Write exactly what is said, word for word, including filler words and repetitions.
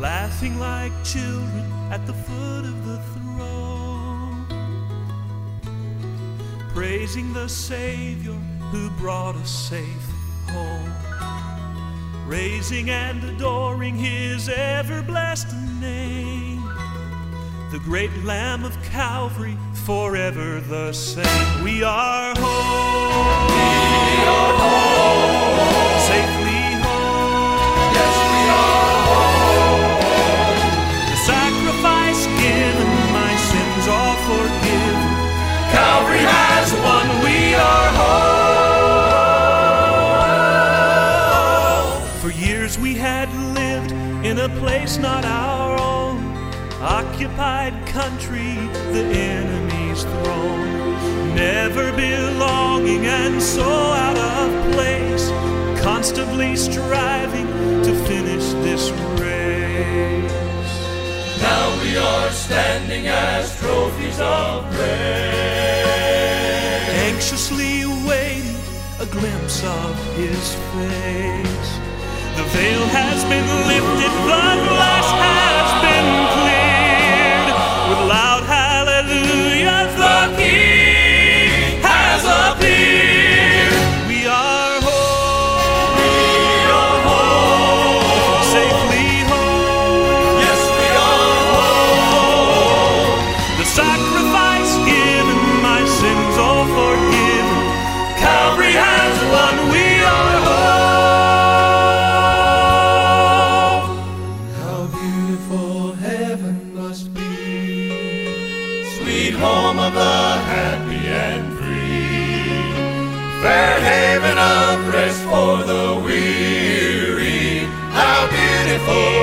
laughing like children at the foot of the throne, praising the Savior who brought us safe home, raising and adoring His ever-blessed name, the great Lamb of Calvary, forever the same. We are home. We are home. Safely home. Yes, we are home. The sacrifice given, my sins are forgiven. Calvary has won. We are home. For years we had lived in a place not our own, occupied country, the enemy's throne, never belonging and so out of place, constantly striving to finish this race. Now we are standing as trophies of grace, anxiously awaiting a glimpse of His face. The veil has been lifted, the glass has been cleared. With loud hallelujah, the King has appeared. We are home. we are home. Safely home. Yes, we are home. The sacrifice given, my sins all forgiven. Calvary has won. We are home. How beautiful heaven must be, sweet home of the happy and free, fair haven of rest for the weary. How beautiful